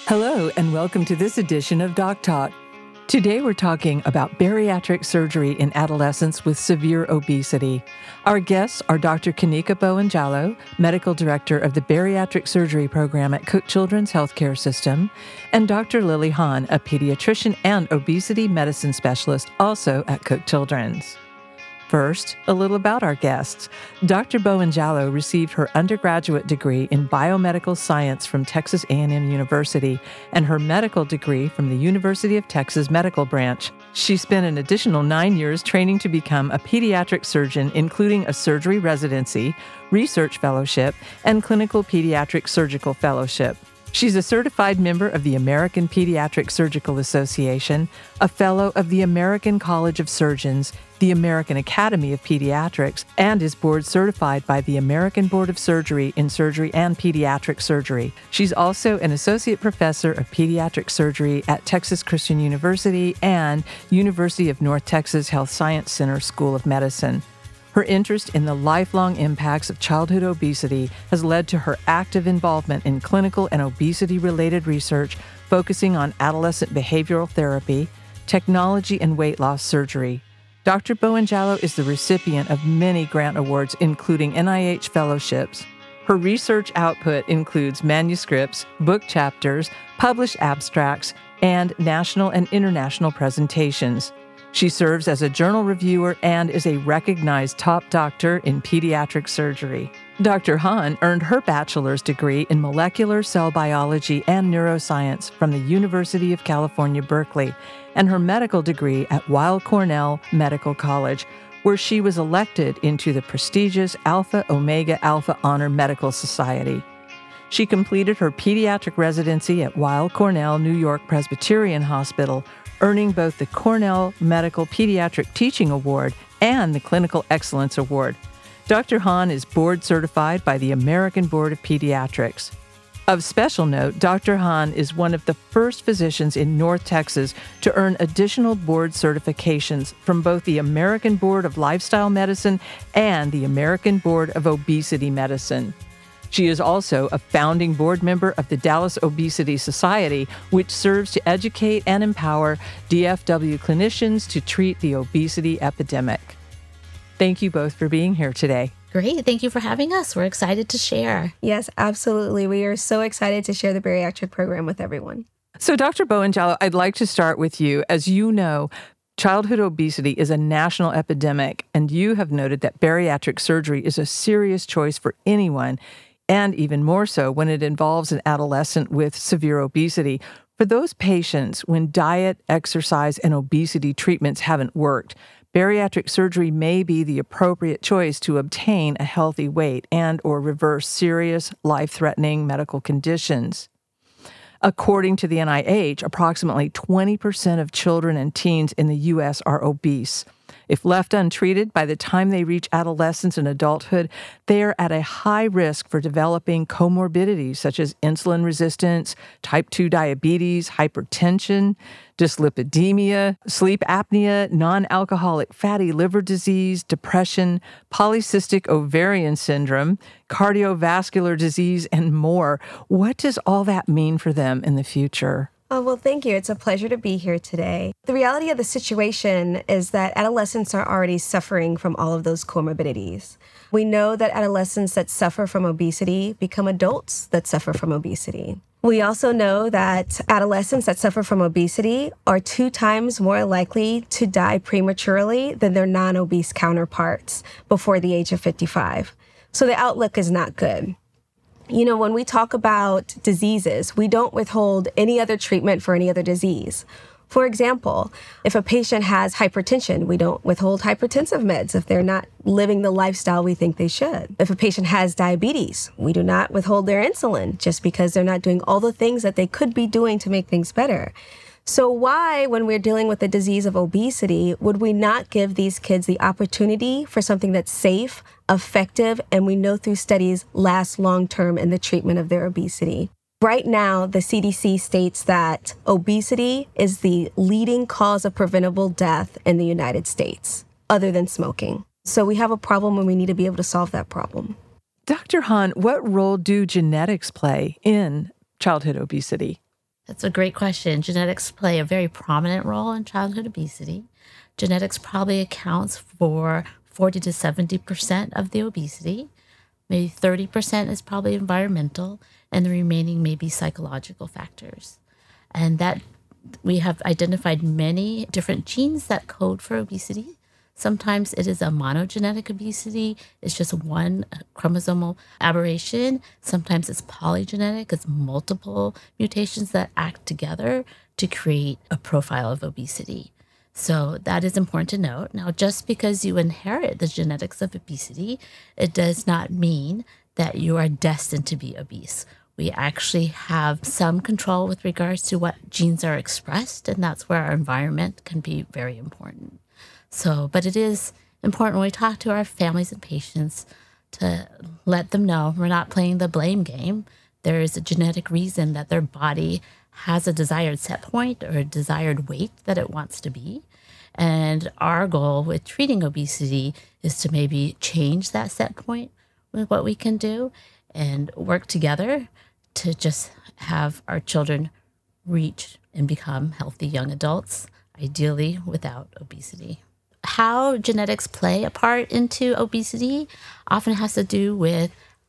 Hello, and welcome to this edition of Doc Talk. Today we're talking about bariatric surgery in adolescents with severe obesity. Our guests are Dr. Kanika Bowen-Jallow, Medical Director of the Bariatric Surgery Program at Cook Children's Healthcare System, and Dr. Lily Hahn, a pediatrician and obesity medicine specialist also at Cook Children's. First, a little about our guests. Dr. Bowen-Jallow received her undergraduate degree in biomedical science from Texas A&M University and her medical degree from the University of Texas Medical Branch. She spent an additional 9 years training to become a pediatric surgeon, including a surgery residency, research fellowship, and clinical pediatric surgical fellowship. She's a certified member of the American Pediatric Surgical Association, a fellow of the American College of Surgeons, the American Academy of Pediatrics, and is board certified by the American Board of Surgery in Surgery and Pediatric Surgery. She's also an associate professor of pediatric surgery at Texas Christian University and University of North Texas Health Science Center School of Medicine. Her interest in the lifelong impacts of childhood obesity has led to her active involvement in clinical and obesity-related research focusing on adolescent behavioral therapy, technology, and weight loss surgery. Dr. Bowen-Jallow is the recipient of many grant awards, including NIH fellowships. Her research output includes manuscripts, book chapters, published abstracts, and national and international presentations. She serves as a journal reviewer and is a recognized top doctor in pediatric surgery. Dr. Hahn earned her bachelor's degree in molecular cell biology and neuroscience from the University of California, Berkeley, and her medical degree at Weill Cornell Medical College, where she was elected into the prestigious Alpha Omega Alpha Honor Medical Society. She completed her pediatric residency at Weill Cornell New York Presbyterian Hospital, earning both the Cornell Medical Pediatric Teaching Award and the Clinical Excellence Award. Dr. Hahn is board certified by the American Board of Pediatrics. Of special note, Dr. Hahn is one of the first physicians in North Texas to earn additional board certifications from both the American Board of Lifestyle Medicine and the American Board of Obesity Medicine. She is also a founding board member of the Dallas Obesity Society, which serves to educate and empower DFW clinicians to treat the obesity epidemic. Thank you both for being here today. Great. Thank you for having us. We're excited to share. Yes, absolutely. We are so excited to share the bariatric program with everyone. So, Dr. Bowen-Jallow, I'd like to start with you. As you know, childhood obesity is a national epidemic, and you have noted that bariatric surgery is a serious choice for anyone, and even more so when it involves an adolescent with severe obesity. For those patients, when diet, exercise, and obesity treatments haven't worked, bariatric surgery may be the appropriate choice to obtain a healthy weight and or reverse serious, life-threatening medical conditions. According to the NIH, approximately 20% of children and teens in the U.S. are obese. If left untreated, by the time they reach adolescence and adulthood, they are at a high risk for developing comorbidities such as insulin resistance, type 2 diabetes, hypertension, dyslipidemia, sleep apnea, non-alcoholic fatty liver disease, depression, polycystic ovarian syndrome, cardiovascular disease, and more. What does all that mean for them in the future? Oh, well, thank you. It's a pleasure to be here today. The reality of the situation is that adolescents are already suffering from all of those comorbidities. We know that adolescents that suffer from obesity become adults that suffer from obesity. We also know that adolescents that suffer from obesity are 2 times more likely to die prematurely than their non-obese counterparts before the age of 55. So the outlook is not good. You know, when we talk about diseases, we don't withhold any other treatment for any other disease. For example, if a patient has hypertension, we don't withhold hypertensive meds if they're not living the lifestyle we think they should. If a patient has diabetes, we do not withhold their insulin just because they're not doing all the things that they could be doing to make things better. So why, when we're dealing with the disease of obesity, would we not give these kids the opportunity for something that's safe, effective, and we know through studies lasts long-term in the treatment of their obesity? Right now, the CDC states that obesity is the leading cause of preventable death in the United States, other than smoking. So we have a problem and we need to be able to solve that problem. Dr. Hahn, what role do genetics play in childhood obesity? That's a great question. Genetics play a very prominent role in childhood obesity. Genetics probably accounts for 40 to 70% of the obesity. Maybe 30% is probably environmental, and the remaining may be psychological factors. And that we have identified many different genes that code for obesity. Sometimes it is a monogenetic obesity. It's just one chromosomal aberration. Sometimes it's polygenetic. It's multiple mutations that act together to create a profile of obesity. So that is important to note. Now, just because you inherit the genetics of obesity, it does not mean that you are destined to be obese. We actually have some control with regards to what genes are expressed, and that's where our environment can be very important. So, but it is important when we talk to our families and patients to let them know we're not playing the blame game. There is a genetic reason that their body has a desired set point or a desired weight that it wants to be. And our goal with treating obesity is to maybe change that set point with what we can do and work together to just have our children reach and become healthy young adults, ideally without obesity. How genetics play a part into obesity often has to do with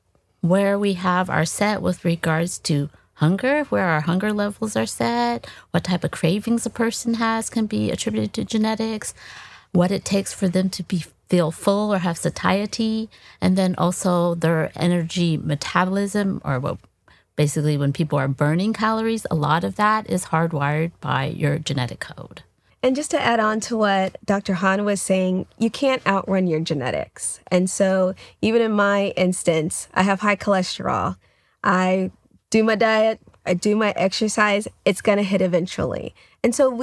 where we have our set with regards to hunger, where our hunger levels are set, what type of cravings a person has can be attributed to genetics, what it takes for them to feel full or have satiety, and then also their energy metabolism, or what basically when people are burning calories, a lot of that is hardwired by your genetic code. And just to add on to what Dr. Han was saying, you can't outrun your genetics. And so even in my instance, I have high cholesterol. I do my diet, I do my exercise, it's going to hit eventually. And so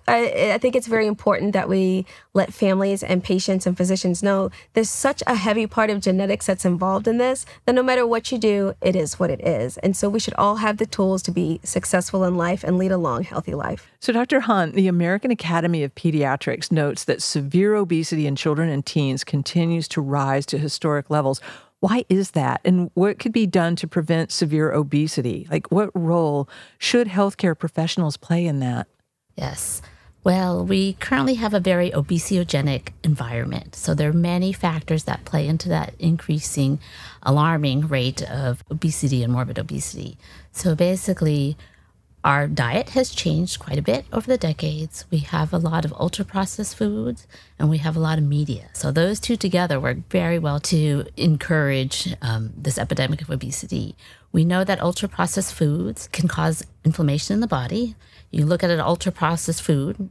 I think it's very important that we let families and patients and physicians know there's such a heavy part of genetics that's involved in this, that no matter what you do, it is what it is. And so we should all have the tools to be successful in life and lead a long, healthy life. So Dr. Hunt, the American Academy of Pediatrics notes that severe obesity in children and teens continues to rise to historic levels. Why is that? And what could be done to prevent severe obesity? Like, what role should healthcare professionals play in that? Yes. Well, we currently have a very obesogenic environment. So there are many factors that play into that increasing, alarming rate of obesity and morbid obesity. So basically, our diet has changed quite a bit over the decades. We have a lot of ultra-processed foods, and we have a lot of media. So those two together work very well to encourage this epidemic of obesity. We know that ultra-processed foods can cause inflammation in the body. You look at an ultra-processed food,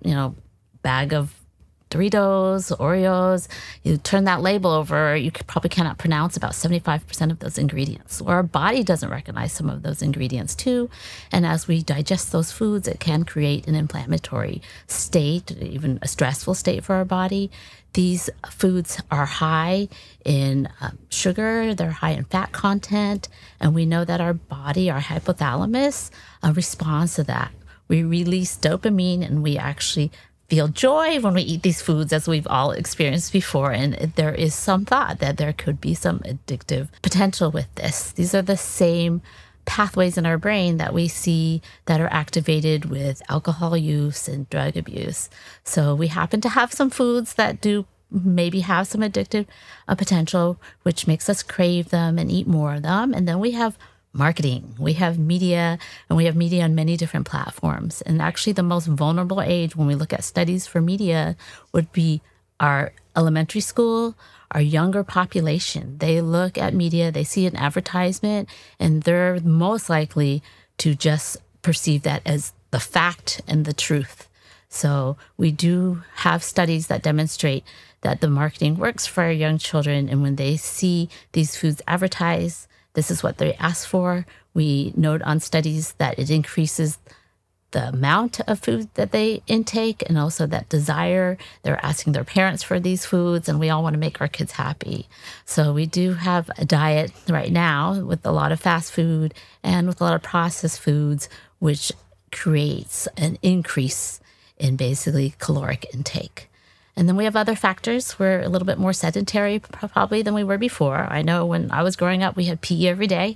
bag of Doritos, Oreos, you turn that label over, you probably cannot pronounce about 75% of those ingredients. Or our body doesn't recognize some of those ingredients too. And as we digest those foods, it can create an inflammatory state, even a stressful state for our body. These foods are high in sugar, they're high in fat content, and we know that our body, our hypothalamus, responds to that. We release dopamine, and we actually feel joy when we eat these foods, as we've all experienced before. And there is some thought that there could be some addictive potential with this. These are the same pathways in our brain that we see that are activated with alcohol use and drug abuse. So we happen to have some foods that do maybe have some addictive potential, which makes us crave them and eat more of them. And then we have marketing, we have media, and we have media on many different platforms. And actually the most vulnerable age when we look at studies for media would be our elementary school, our younger population. They look at media, they see an advertisement, and they're most likely to just perceive that as the fact and the truth. So we do have studies that demonstrate that the marketing works for our young children, and when they see these foods advertised, this is what they ask for. We note on studies that it increases the amount of food that they intake and also that desire. They're asking their parents for these foods, and we all want to make our kids happy. So we do have a diet right now with a lot of fast food and with a lot of processed foods, which creates an increase in basically caloric intake. And then we have other factors. We're a little bit more sedentary probably than we were before. I know when I was growing up, we had PE every day.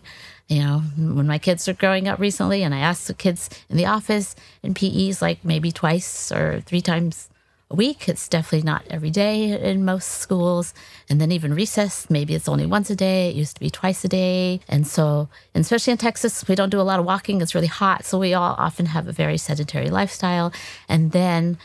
When my kids are growing up recently and I asked the kids in the office in PEs, like maybe twice or 3 times a week. It's definitely not every day in most schools. And then even recess, maybe it's only once a day. It used to be twice a day. And so, and especially in Texas, we don't do a lot of walking. It's really hot. So we all often have a very sedentary lifestyle. And then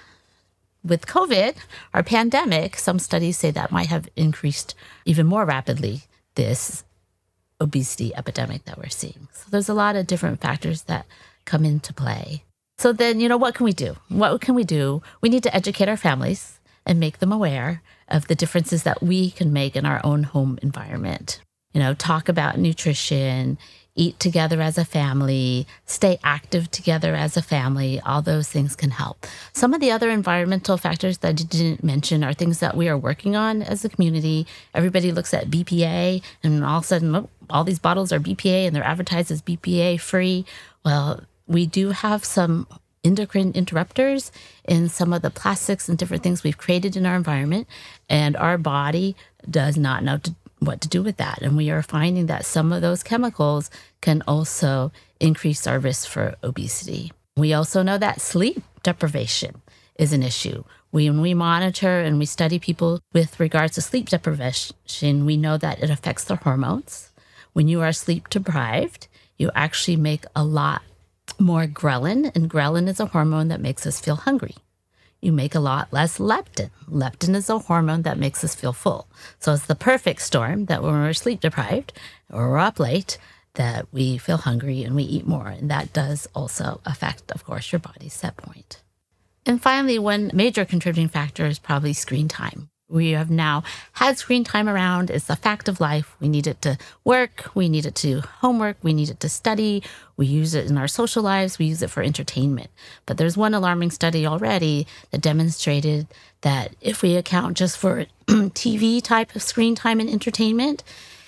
with COVID, our pandemic, some studies say that might have increased even more rapidly this obesity epidemic that we're seeing. So there's a lot of different factors that come into play. So then, what can we do? What can we do? We need to educate our families and make them aware of the differences that we can make in our own home environment. Talk about nutrition, eat together as a family, stay active together as a family. All those things can help. Some of the other environmental factors that I didn't mention are things that we are working on as a community. Everybody looks at BPA and all of a sudden, all these bottles are BPA and they're advertised as BPA free. Well, we do have some endocrine interrupters in some of the plastics and different things we've created in our environment, and our body does not know what to do with that. And we are finding that some of those chemicals can also increase our risk for obesity. We also know that sleep deprivation is an issue. When we monitor and we study people with regards to sleep deprivation, we know that it affects their hormones. When you are sleep deprived, you actually make a lot more ghrelin, and ghrelin is a hormone that makes us feel hungry. You make a lot less leptin. Leptin is a hormone that makes us feel full. So it's the perfect storm that when we're sleep deprived or we're up late, that we feel hungry and we eat more. And that does also affect, of course, your body's set point. And finally, one major contributing factor is probably screen time. We have now had screen time around. It's a fact of life. We need it to work. We need it to homework. We need it to study. We use it in our social lives. We use it for entertainment. But there's one alarming study already that demonstrated that if we account just for TV type of screen time and entertainment,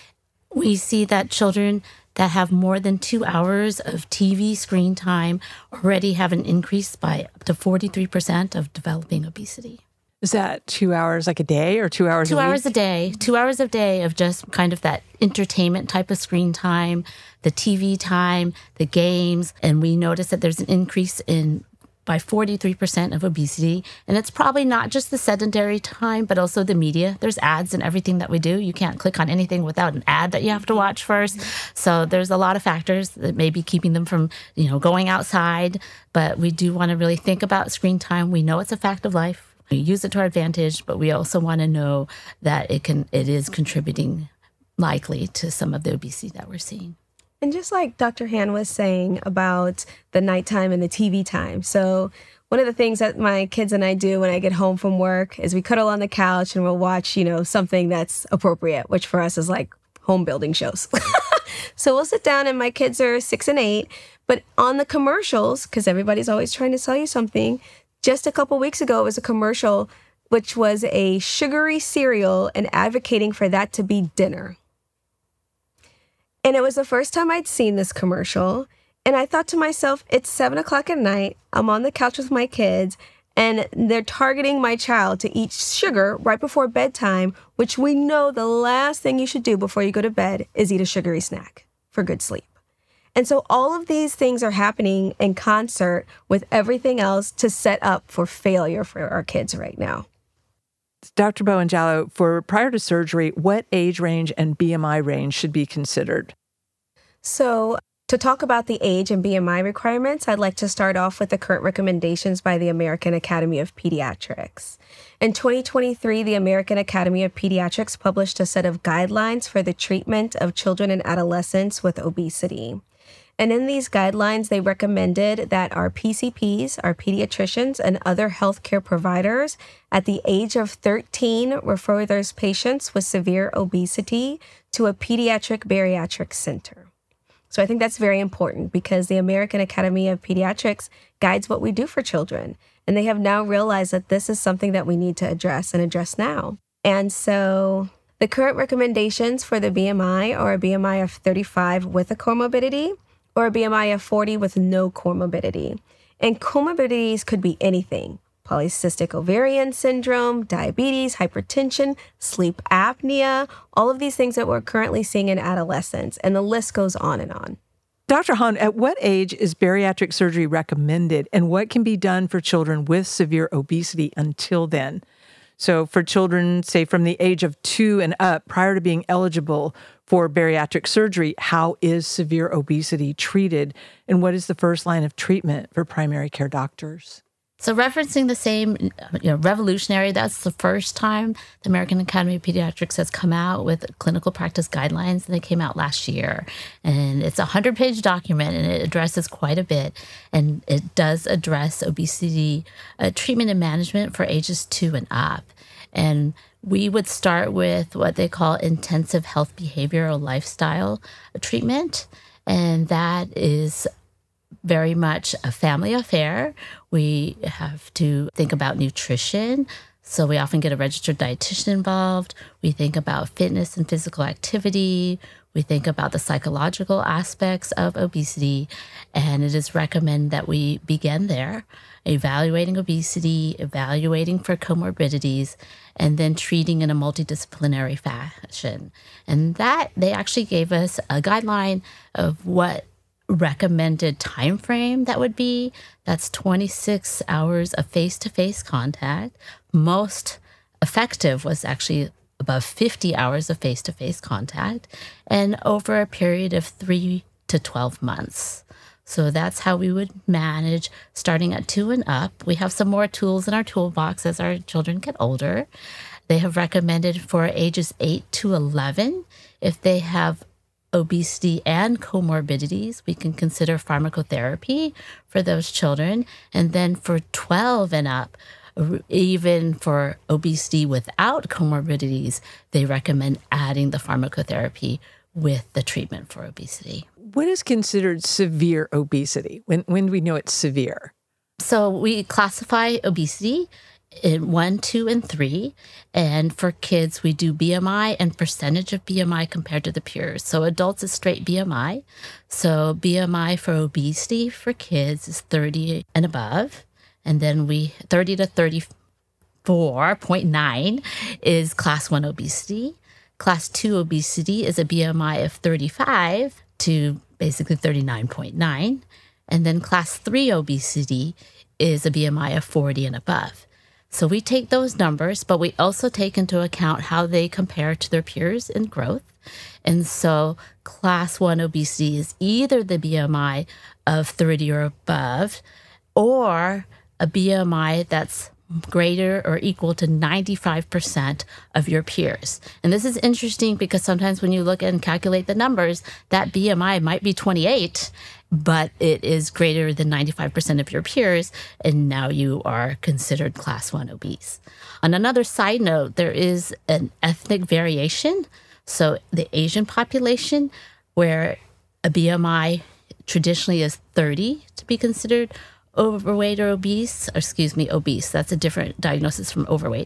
we see that children that have more than 2 hours of TV screen time already have an increase by up to 43% of developing obesity. Is that 2 hours like a day or 2 hours a week? 2 hours a day. 2 hours a day of just kind of that entertainment type of screen time, the TV time, the games. And we notice that there's an increase by 43% of obesity. And it's probably not just the sedentary time, but also the media. There's ads in everything that we do. You can't click on anything without an ad that you have to watch first. So there's a lot of factors that may be keeping them from, going outside. But we do want to really think about screen time. We know it's a fact of life. We use it to our advantage, but we also want to know that it is contributing likely to some of the obesity that we're seeing. And just like Dr. Han was saying about the nighttime and the TV time. So one of the things that my kids and I do when I get home from work is we cuddle on the couch and we'll watch, something that's appropriate, which for us is like home building shows. So we'll sit down and my kids are 6 and 8, but on the commercials, because everybody's always trying to sell you something, just a couple weeks ago, it was a commercial which was a sugary cereal and advocating for that to be dinner. And it was the first time I'd seen this commercial. And I thought to myself, it's 7 o'clock at night. I'm on the couch with my kids and they're targeting my child to eat sugar right before bedtime, which we know the last thing you should do before you go to bed is eat a sugary snack for good sleep. And so all of these things are happening in concert with everything else to set up for failure for our kids right now. Dr. Bowen-Jallow, for prior to surgery, what age range and BMI range should be considered? So to talk about the age and BMI requirements, I'd like to start off with the current recommendations by the American Academy of Pediatrics. In 2023, the American Academy of Pediatrics published a set of guidelines for the treatment of children and adolescents with obesity. And in these guidelines, they recommended that our PCPs, our pediatricians, and other healthcare providers at the age of 13 refer those patients with severe obesity to a pediatric bariatric center. So I think that's very important because the American Academy of Pediatrics guides what we do for children. And they have now realized that this is something that we need to address and address now. And so the current recommendations for the BMI are a BMI of 35 with a comorbidity, or a BMI of 40 with no comorbidity. And comorbidities could be anything. polycystic ovarian syndrome, diabetes, hypertension, sleep apnea, all of these things that we're currently seeing in adolescents. And the list goes on and on. Dr. Hahn, at what age is bariatric surgery recommended, and what can be done for children with severe obesity until then? So for children, say from the age of 2 and up, prior to being eligible for bariatric surgery, how is severe obesity treated, and what is the first line of treatment for primary care doctors? So referencing the same, revolutionary, that's the first time the American Academy of Pediatrics has come out with clinical practice guidelines, and they came out last year. And it's a 100-page document, and it addresses quite a bit. And it does address obesity treatment and management for ages 2 and up. And we would start with what they call intensive health behavioral lifestyle treatment. And that is very much a family affair. We have to think about nutrition. So we often get a registered dietitian involved. We think about fitness and physical activity. We think about the psychological aspects of obesity. And it is recommended that we begin there, evaluating obesity, evaluating for comorbidities, and then treating in a multidisciplinary fashion. And that they actually gave us a guideline of what recommended time frame that would be. That's 26 hours of face-to-face contact. Most effective was actually above 50 hours of face-to-face contact, and over a period of 3 to 12 months. So that's how we would manage starting at 2 and up. We have some more tools in our toolbox as our children get older. They have recommended for ages 8 to 11, if they have obesity and comorbidities, we can consider pharmacotherapy for those children. And then for 12 and up, even for obesity without comorbidities, they recommend adding the pharmacotherapy with the treatment for obesity. What is considered severe obesity? When do we know it's severe? So we classify obesity in 1, 2, and 3. And for kids, we do BMI and percentage of BMI compared to the peers. So adults is straight BMI. So BMI for obesity for kids is 30 and above. And then 30 to 34.9 is class 1 obesity. Class 2 obesity is a BMI of 35 to basically 39.9. And then class 3 obesity is a BMI of 40 and above. So we take those numbers, but we also take into account how they compare to their peers in growth. And so class 1 obesity is either the BMI of 30 or above, or a BMI that's greater or equal to 95% of your peers. And this is interesting because sometimes when you look and calculate the numbers, that BMI might be 28, but it is greater than 95% of your peers, and now you are considered class 1 obese. On another side note, there is an ethnic variation. So the Asian population, where a BMI traditionally is 30 to be considered overweight or obese, obese, that's a different diagnosis from overweight,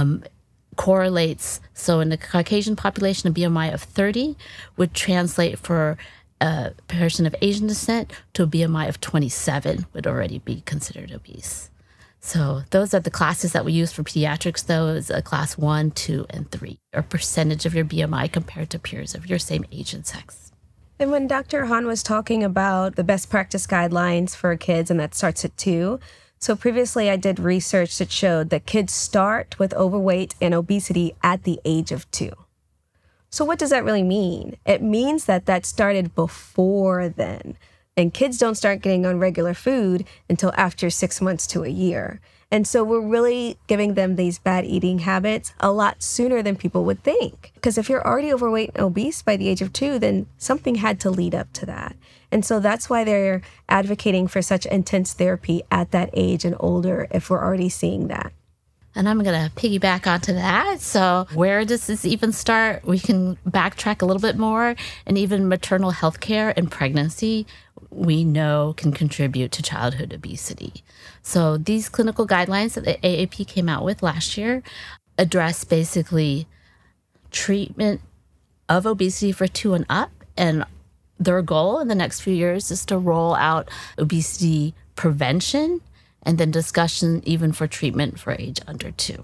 correlates. So in the Caucasian population, a BMI of 30 would translate for a person of Asian descent to a BMI of 27 would already be considered obese. So those are the classes that we use for pediatrics, though, is a class 1, 2, and 3, or percentage of your BMI compared to peers of your same age and sex. And when Dr. Hahn was talking about the best practice guidelines for kids, and that starts at 2, so previously I did research that showed that kids start with overweight and obesity at the age of 2. So what does that really mean? It means that started before then. And kids don't start getting on regular food until after 6 months to a year. And so we're really giving them these bad eating habits a lot sooner than people would think. Because if you're already overweight and obese by the age of 2, then something had to lead up to that. And so that's why they're advocating for such intense therapy at that age and older if we're already seeing that. And I'm going to piggyback onto that. So where does this even start? We can backtrack a little bit more. And even maternal health care and pregnancy, we know can contribute to childhood obesity. So these clinical guidelines that the AAP came out with last year address basically treatment of obesity for 2 and up. And their goal in the next few years is to roll out obesity prevention and then discussion even for treatment for age under 2.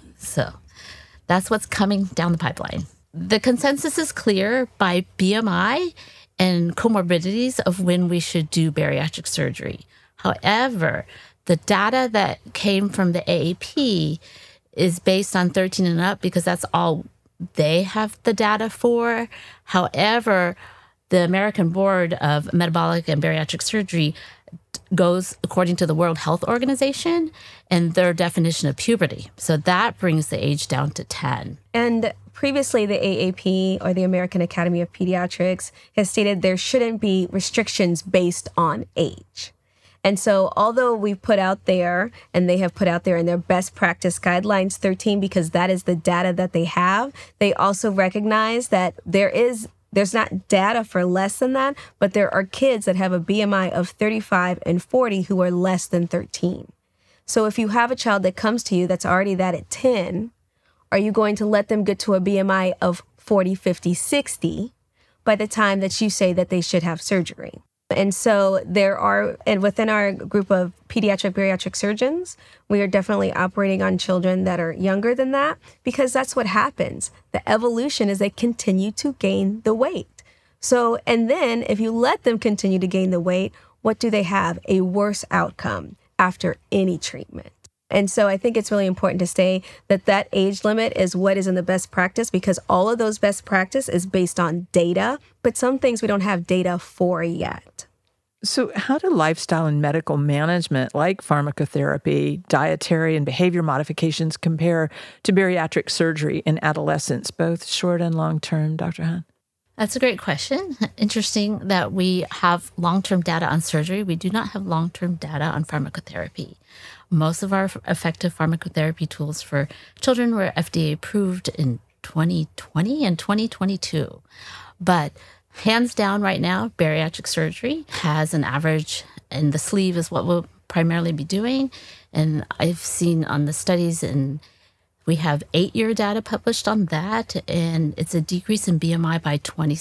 So that's what's coming down the pipeline. The consensus is clear by BMI and comorbidities of when we should do bariatric surgery. However, the data that came from the AAP is based on 13 and up because that's all they have the data for. However, the American Board of Metabolic and Bariatric Surgery goes according to the World Health Organization and their definition of puberty. So that brings the age down to 10. And previously, the AAP, or the American Academy of Pediatrics, has stated there shouldn't be restrictions based on age. And so although we've put out there, and they have put out there in their best practice guidelines 13, because that is the data that they have, they also recognize that there's not data for less than that, but there are kids that have a BMI of 35 and 40 who are less than 13. So if you have a child that comes to you that's already that at 10, are you going to let them get to a BMI of 40, 50, 60 by the time that you say that they should have surgery? And so and within our group of pediatric bariatric surgeons, we are definitely operating on children that are younger than that, because that's what happens. The evolution is they continue to gain the weight. So, and then if you let them continue to gain the weight, what do they have? A worse outcome after any treatment. And so I think it's really important to say that age limit is what is in the best practice, because all of those best practice is based on data, but some things we don't have data for yet. So how do lifestyle and medical management like pharmacotherapy, dietary and behavior modifications compare to bariatric surgery in adolescents, both short and long-term, Dr. Han? That's a great question. Interesting that we have long-term data on surgery. We do not have long-term data on pharmacotherapy. Most of our effective pharmacotherapy tools for children were FDA approved in 2020 and 2022. But hands down right now, bariatric surgery has an average, and the sleeve is what we'll primarily be doing. And I've seen on the studies, and we have 8-year data published on that, and it's a decrease in BMI by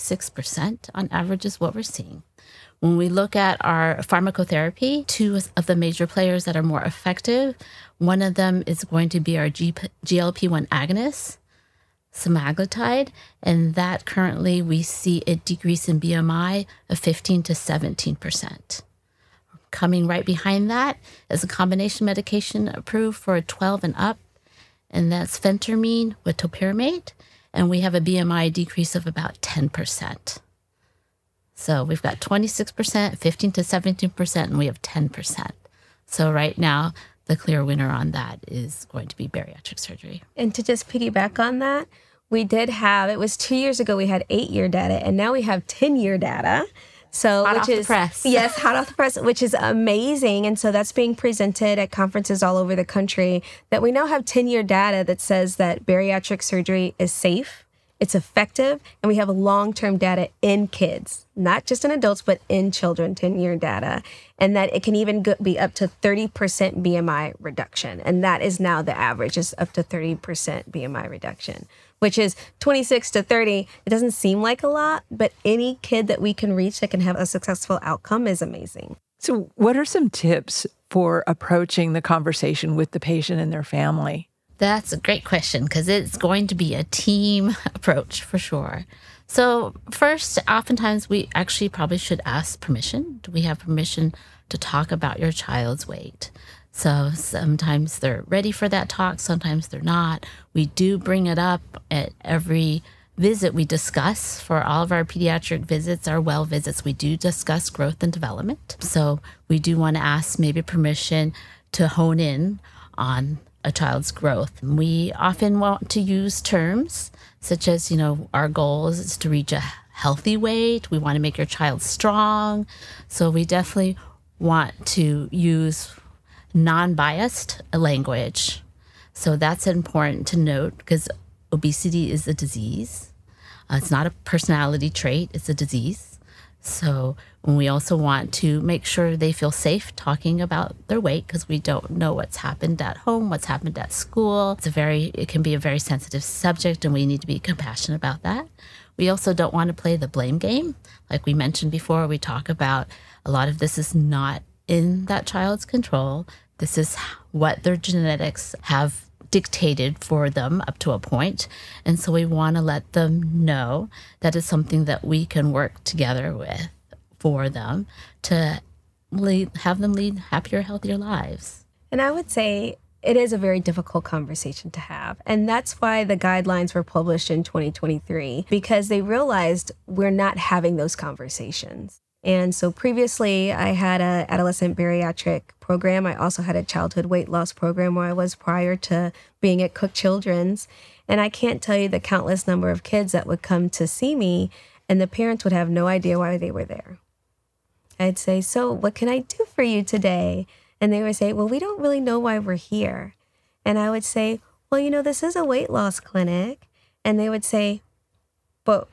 26% on average is what we're seeing. When we look at our pharmacotherapy, 2 of the major players that are more effective, one of them is going to be our GLP-1 agonist, semaglutide, and that currently we see a decrease in BMI of 15 to 17%. Coming right behind that is a combination medication approved for 12 and up, and that's phentermine with topiramate, and we have a BMI decrease of about 10%. So we've got 26%, 15 to 17%, and we have 10%. So right now, the clear winner on that is going to be bariatric surgery. And to just piggyback on that, it was 2 years ago, we had 8-year data, and now we have 10-year data. So, hot off the press. Yes, hot off the press, which is amazing. And so that's being presented at conferences all over the country, that we now have 10-year data that says that bariatric surgery is safe, it's effective, and we have long-term data in kids, not just in adults, but in children, 10-year data, and that it can even be up to 30% BMI reduction. And that is now the average, is up to 30% BMI reduction, which is 26 to 30. It doesn't seem like a lot, but any kid that we can reach that can have a successful outcome is amazing. So what are some tips for approaching the conversation with the patient and their family? That's a great question, because it's going to be a team approach for sure. So first, oftentimes we actually probably should ask permission. Do we have permission to talk about your child's weight? So sometimes they're ready for that talk, sometimes they're not. We do bring it up at every visit we discuss. For all of our pediatric visits, our well visits, we do discuss growth and development. So we do want to ask maybe permission to hone in on a child's growth. We often want to use terms such as, our goal is to reach a healthy weight. We want to make your child strong. So we definitely want to use non-biased language. So that's important to note, because obesity is a disease. It's not a personality trait, it's a disease. So we also want to make sure they feel safe talking about their weight, because we don't know what's happened at home, what's happened at school. It can be a very sensitive subject, and we need to be compassionate about that. We also don't want to play the blame game. Like we mentioned before, we talk about a lot of this is not in that child's control. This is what their genetics have dictated for them up to a point. And so we want to let them know that it's something that we can work together with for them to have them lead happier, healthier lives. And I would say it is a very difficult conversation to have. And that's why the guidelines were published in 2023, because they realized we're not having those conversations. And so previously, I had an adolescent bariatric program. I also had a childhood weight loss program where I was prior to being at Cook Children's. And I can't tell you the countless number of kids that would come to see me, and the parents would have no idea why they were there. I'd say, "So what can I do for you today?" And they would say, "Well, we don't really know why we're here." And I would say, "Well, this is a weight loss clinic." And they would say, but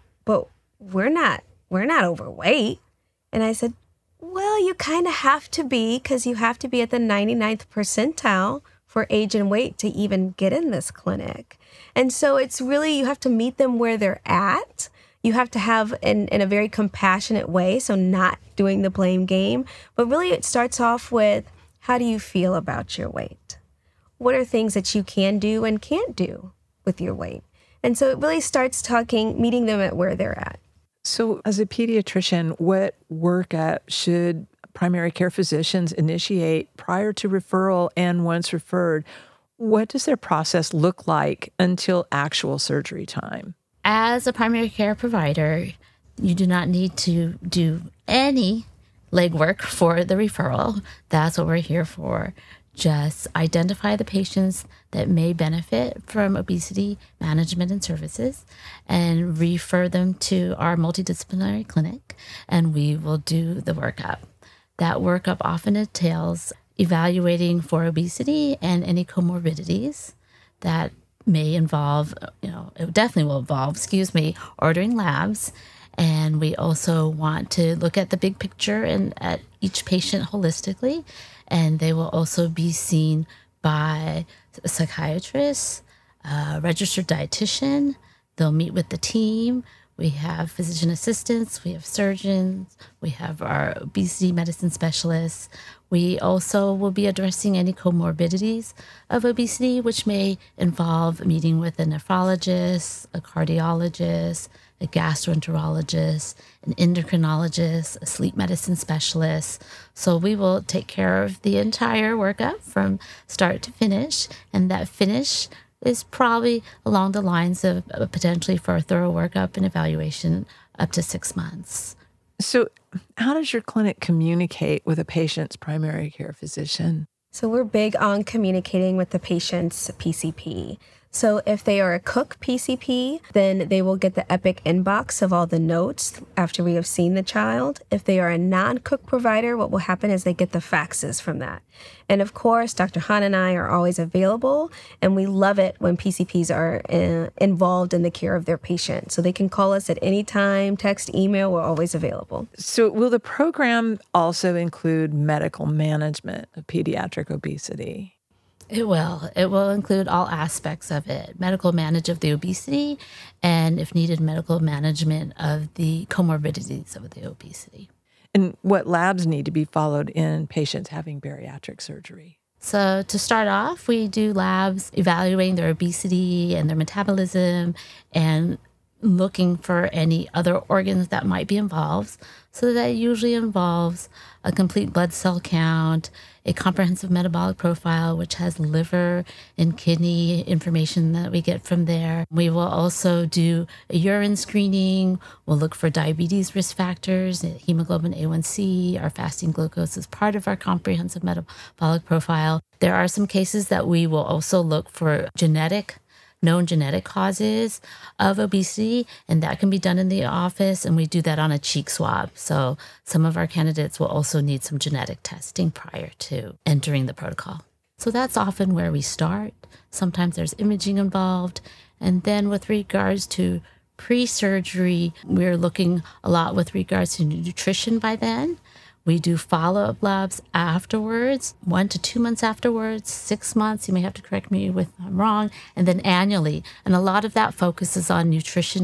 we're not overweight." And I said, "Well, you kind of have to be, because you have to be at the 99th percentile for age and weight to even get in this clinic." And so it's really, you have to meet them where they're at. You have to have in a very compassionate way, so not doing the blame game. But really it starts off with, how do you feel about your weight? What are things that you can do and can't do with your weight? And so it really starts meeting them at where they're at. So as a pediatrician, what workup should primary care physicians initiate prior to referral and once referred? What does their process look like until actual surgery time? As a primary care provider, you do not need to do any legwork for the referral. That's what we're here for. Just identify the patients that may benefit from obesity management and services and refer them to our multidisciplinary clinic, and we will do the workup. That workup often entails evaluating for obesity and any comorbidities that may involve, it definitely will involve, ordering labs. And we also want to look at the big picture and at each patient holistically. And they will also be seen by a psychiatrist, a registered dietitian. They'll meet with the team. We have physician assistants, we have surgeons, we have our obesity medicine specialists. We also will be addressing any comorbidities of obesity, which may involve meeting with a nephrologist, a cardiologist, a gastroenterologist, an endocrinologist, a sleep medicine specialist. So we will take care of the entire workup from start to finish, and that finish is probably along the lines of potentially for a thorough workup and evaluation up to 6 months. So how does your clinic communicate with a patient's primary care physician? So we're big on communicating with the patient's PCP. So if they are a Cook PCP, then they will get the Epic inbox of all the notes after we have seen the child. If they are a non-Cook provider, what will happen is they get the faxes from that. And of course, Dr. Han and I are always available, and we love it when PCPs are involved in the care of their patient. So they can call us at any time, text, email, we're always available. So will the program also include medical management of pediatric obesity? It will. It will include all aspects of it. Medical management of the obesity, and if needed, medical management of the comorbidities of the obesity. And what labs need to be followed in patients having bariatric surgery? So to start off, we do labs evaluating their obesity and their metabolism and looking for any other organs that might be involved. So that usually involves a complete blood cell count, a comprehensive metabolic profile, which has liver and kidney information that we get from there. We will also do a urine screening. We'll look for diabetes risk factors, hemoglobin A1C, our fasting glucose is part of our comprehensive metabolic profile. There are some cases that we will also look for known genetic causes of obesity, and that can be done in the office, and we do that on a cheek swab. So some of our candidates will also need some genetic testing prior to entering the protocol. So that's often where we start. Sometimes there's imaging involved. And then with regards to pre-surgery, we're looking a lot with regards to nutrition by then. We do follow-up labs afterwards, 1 to 2 months afterwards, 6 months. You may have to correct me if I'm wrong, and then annually. And a lot of that focuses on nutrition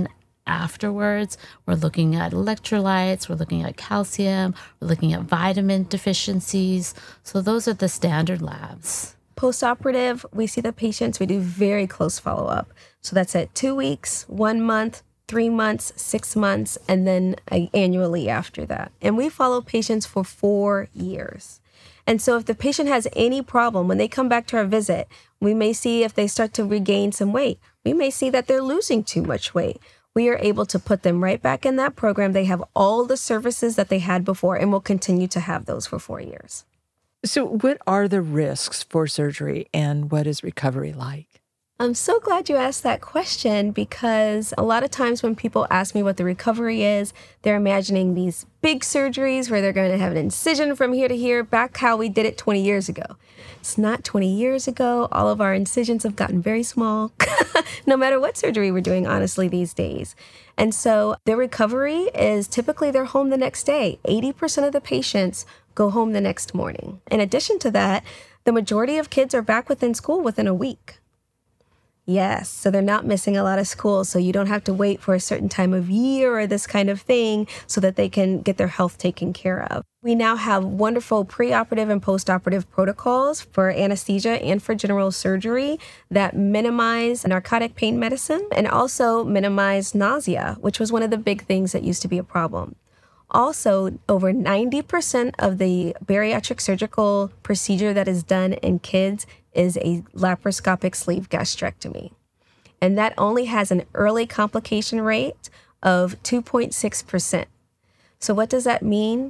afterwards. We're looking at electrolytes, we're looking at calcium, we're looking at vitamin deficiencies. So those are the standard labs. Post-operative, we see the patients, we do very close follow-up. So that's at 2 weeks, 1 month, 3 months, 6 months, and then annually after that. And we follow patients for 4 years. And so if the patient has any problem, when they come back to our visit, we may see if they start to regain some weight. We may see that they're losing too much weight. We are able to put them right back in that program. They have all the services that they had before, and will continue to have those for 4 years. So what are the risks for surgery, and what is recovery like? I'm so glad you asked that question, because a lot of times when people ask me what the recovery is, they're imagining these big surgeries where they're going to have an incision from here to here, back how we did it 20 years ago. It's not 20 years ago. All of our incisions have gotten very small, no matter what surgery we're doing, honestly, these days. And so their recovery is typically they're home the next day. 80% of the patients go home the next morning. In addition to that, the majority of kids are back within school within a week. Yes, so they're not missing a lot of school, so you don't have to wait for a certain time of year or this kind of thing so that they can get their health taken care of. We now have wonderful preoperative and postoperative protocols for anesthesia and for general surgery that minimize narcotic pain medicine and also minimize nausea, which was one of the big things that used to be a problem. Also, over 90% of the bariatric surgical procedure that is done in kids is a laparoscopic sleeve gastrectomy. And that only has an early complication rate of 2.6%. So what does that mean?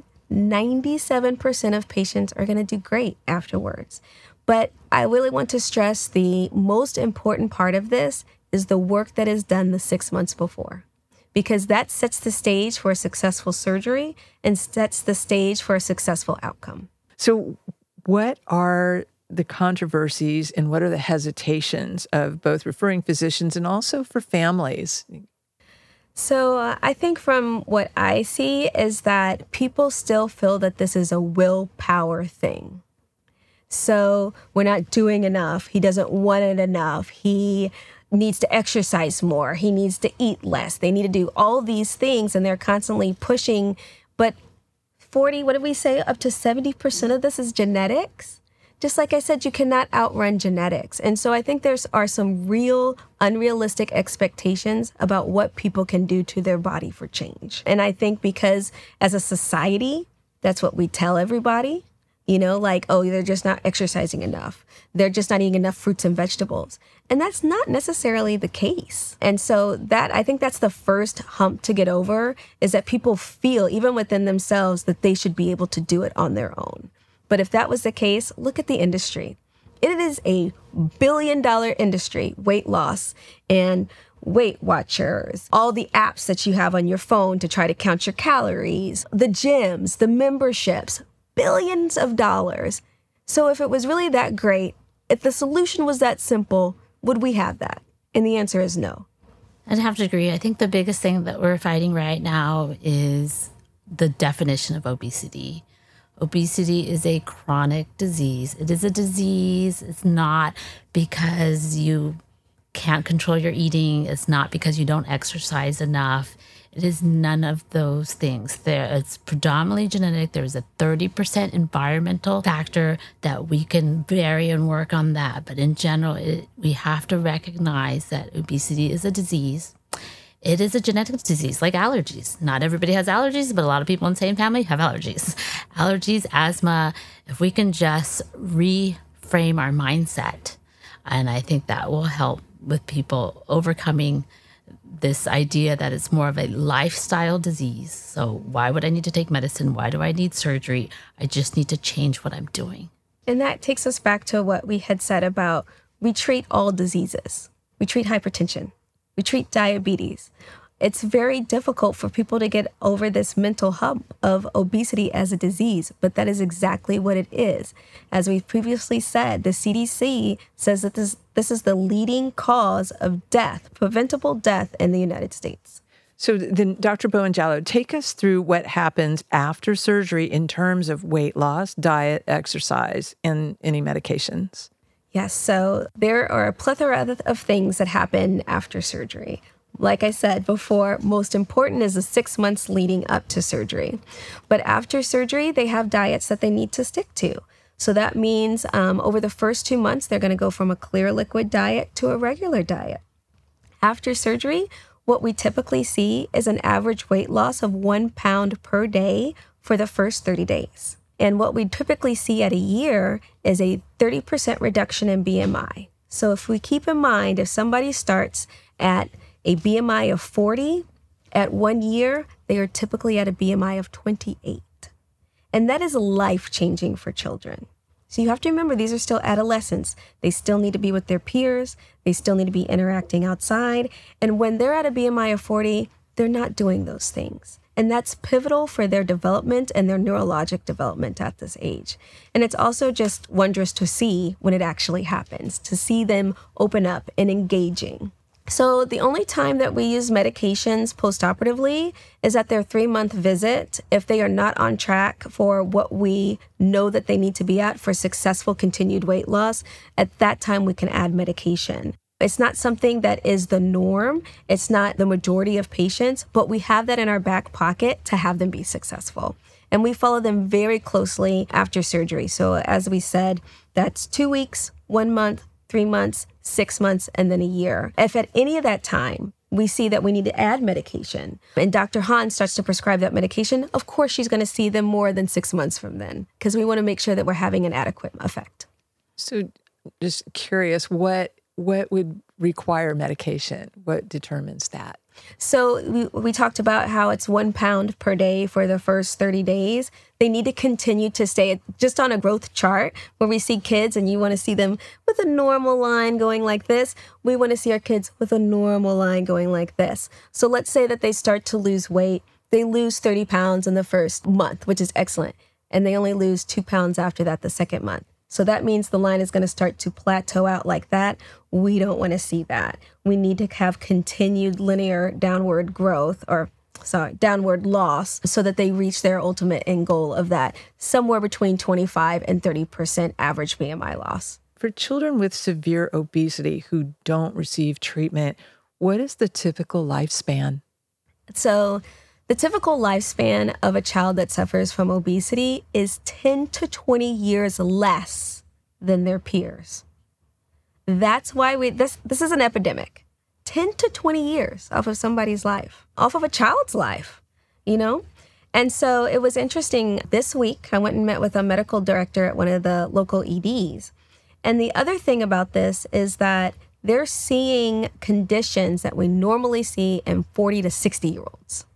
97% of patients are going to do great afterwards. But I really want to stress the most important part of this is the work that is done the 6 months before, because that sets the stage for a successful surgery and sets the stage for a successful outcome. So what are the controversies and what are the hesitations of both referring physicians and also for families? So I think from what I see is that people still feel that this is a willpower thing. So we're not doing enough. He doesn't want it enough. He needs to exercise more. He needs to eat less. They need to do all these things, and they're constantly pushing. But 40, what did we say? Up to 70% of this is genetics. Just like I said, you cannot outrun genetics. And so I think there are some real unrealistic expectations about what people can do to their body for change. And I think because as a society, that's what we tell everybody, like, oh, they're just not exercising enough. They're just not eating enough fruits and vegetables. And that's not necessarily the case. And so I think that's the first hump to get over, is that people feel, even within themselves, that they should be able to do it on their own. But if that was the case, look at the industry. It is a billion-dollar industry, weight loss and Weight Watchers, all the apps that you have on your phone to try to count your calories, the gyms, the memberships, billions of dollars. So if it was really that great, if the solution was that simple, would we have that? And the answer is no. I'd have to agree. I think the biggest thing that we're fighting right now is the definition of obesity. Obesity is a chronic disease. It is a disease. It's not because you can't control your eating. It's not because you don't exercise enough. It is none of those things. It's predominantly genetic. There's a 30% environmental factor that we can vary and work on that. But in general, we have to recognize that obesity is a disease. It is a genetic disease, like allergies. Not everybody has allergies, but a lot of people in the same family have allergies. Allergies, asthma, if we can just reframe our mindset, and I think that will help with people overcoming this idea that it's more of a lifestyle disease. So why would I need to take medicine? Why do I need surgery? I just need to change what I'm doing. And that takes us back to what we had said about we treat all diseases. We treat hypertension. We treat diabetes. It's very difficult for people to get over this mental hump of obesity as a disease, but that is exactly what it is. As we've previously said, the CDC says that this is the leading cause of death, preventable death in the United States. So then, Dr. Bowen-Jallow, take us through what happens after surgery in terms of weight loss, diet, exercise, and any medications. Yes, so there are a plethora of things that happen after surgery. Like I said before, most important is the 6 months leading up to surgery. But after surgery, they have diets that they need to stick to. So that means over the first 2 months, they're going to go from a clear liquid diet to a regular diet. After surgery, what we typically see is an average weight loss of 1 pound per day for the first 30 days. And what we typically see at a year is a 30% reduction in BMI. So if we keep in mind, if somebody starts at a BMI of 40, at 1 year, they are typically at a BMI of 28. And that is life-changing for children. So you have to remember, these are still adolescents. They still need to be with their peers. They still need to be interacting outside. And when they're at a BMI of 40, they're not doing those things. And that's pivotal for their development and their neurologic development at this age. And it's also just wondrous to see when it actually happens, to see them open up and engaging. So the only time that we use medications postoperatively is at their 3-month visit. If they are not on track for what we know that they need to be at for successful continued weight loss, at that time we can add medication. It's not something that is the norm. It's not the majority of patients, but we have that in our back pocket to have them be successful. And we follow them very closely after surgery. So as we said, that's 2 weeks, 1 month, 3 months, 6 months, and then a year. If at any of that time we see that we need to add medication and Dr. Hahn starts to prescribe that medication, of course she's going to see them more than 6 months from then because we want to make sure that we're having an adequate effect. So just curious, what would require medication? What determines that? So we talked about how it's 1 pound per day for the first 30 days. They need to continue to stay just on a growth chart where we see kids and you want to see them with a normal line going like this. We want to see our kids with a normal line going like this. So let's say that they start to lose weight. They lose 30 pounds in the first month, which is excellent. And they only lose 2 pounds after that the second month. So that means the line is going to start to plateau out like that. We don't want to see that. We need to have continued linear downward loss so that they reach their ultimate end goal of that somewhere between 25 and 30% average BMI loss. For children with severe obesity who don't receive treatment, what is the typical lifespan? So the typical lifespan of a child that suffers from obesity is 10 to 20 years less than their peers. That's why this is an epidemic. 10 to 20 years off of somebody's life, off of a child's life, you know? And so it was interesting. This week, I went and met with a medical director at one of the local EDs. And the other thing about this is that they're seeing conditions that we normally see in 40 to 60-year-olds.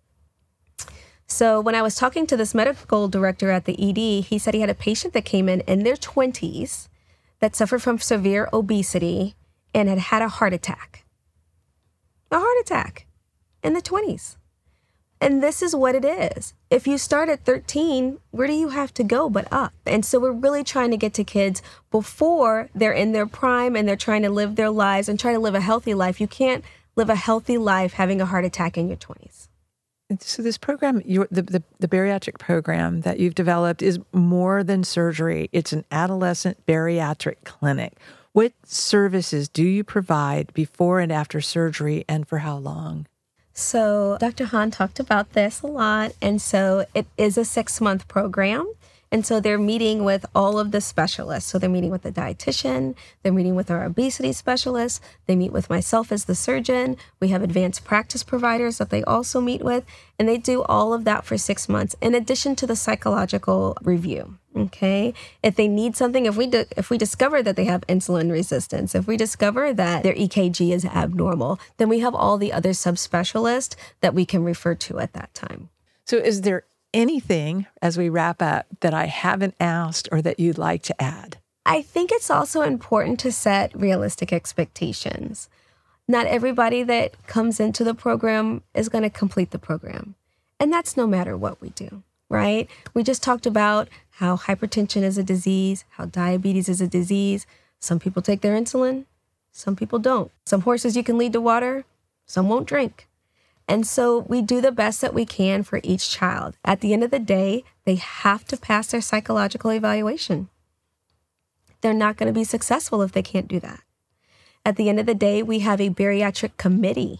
So when I was talking to this medical director at the ED, he said he had a patient that came in their 20s that suffered from severe obesity and had had a heart attack. A heart attack in the 20s. And this is what it is. If you start at 13, where do you have to go but up? And so we're really trying to get to kids before they're in their prime and they're trying to live their lives and try to live a healthy life. You can't live a healthy life having a heart attack in your 20s. So this program, the bariatric program that you've developed is more than surgery. It's an adolescent bariatric clinic. What services do you provide before and after surgery and for how long? So Dr. Hahn talked about this a lot. And so it is a 6-month program. And so they're meeting with all of the specialists. So they're meeting with the dietitian, they're meeting with our obesity specialist, they meet with myself as the surgeon. We have advanced practice providers that they also meet with, and they do all of that for 6 months in addition to the psychological review. Okay. If they need something, if we discover that they have insulin resistance, if we discover that their EKG is abnormal, then we have all the other subspecialists that we can refer to at that time. So is there anything, as we wrap up, that I haven't asked or that you'd like to add? I think it's also important to set realistic expectations. Not everybody that comes into the program is going to complete the program. And that's no matter what we do, right? We just talked about how hypertension is a disease, how diabetes is a disease. Some people take their insulin, some people don't. Some horses you can lead to water, some won't drink. And so we do the best that we can for each child. At the end of the day, they have to pass their psychological evaluation. They're not going to be successful if they can't do that. At the end of the day, we have a bariatric committee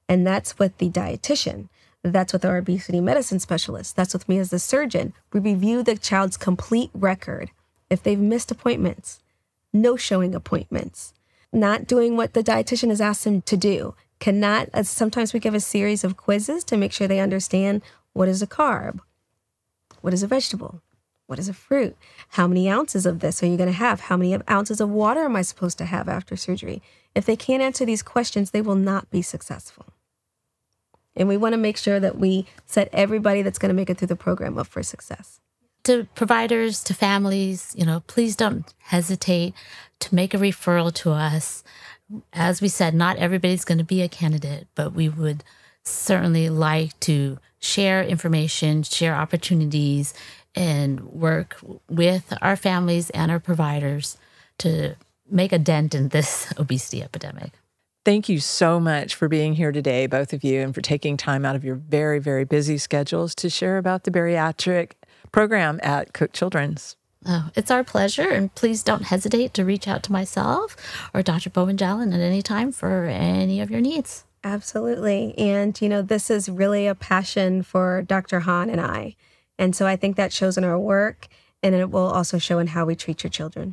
And that's with the dietitian. That's with our obesity medicine specialist. That's with me as the surgeon. We review the child's complete record. If they've missed appointments, no showing appointments, not doing what the dietitian has asked them to do, sometimes we give a series of quizzes to make sure they understand what is a carb, what is a vegetable, what is a fruit, how many ounces of this are you going to have, how many ounces of water am I supposed to have after surgery. If they can't answer these questions, they will not be successful. And we want to make sure that we set everybody that's going to make it through the program up for success. To providers, to families, please don't hesitate to make a referral to us. As we said, not everybody's going to be a candidate, but we would certainly like to share information, share opportunities, and work with our families and our providers to make a dent in this obesity epidemic. Thank you so much for being here today, both of you, and for taking time out of your very, very busy schedules to share about the bariatric program at Cook Children's. Oh, it's our pleasure, and please don't hesitate to reach out to myself or Dr. Bowen-Jallen at any time for any of your needs. Absolutely. And, this is really a passion for Dr. Hahn and I. And so I think that shows in our work, and it will also show in how we treat your children.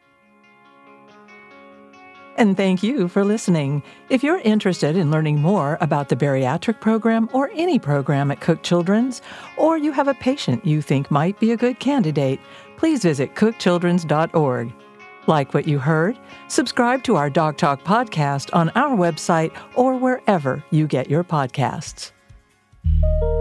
And thank you for listening. If you're interested in learning more about the bariatric program or any program at Cook Children's, or you have a patient you think might be a good candidate, please visit cookchildrens.org. Like what you heard? Subscribe to our Doc Talk podcast on our website or wherever you get your podcasts.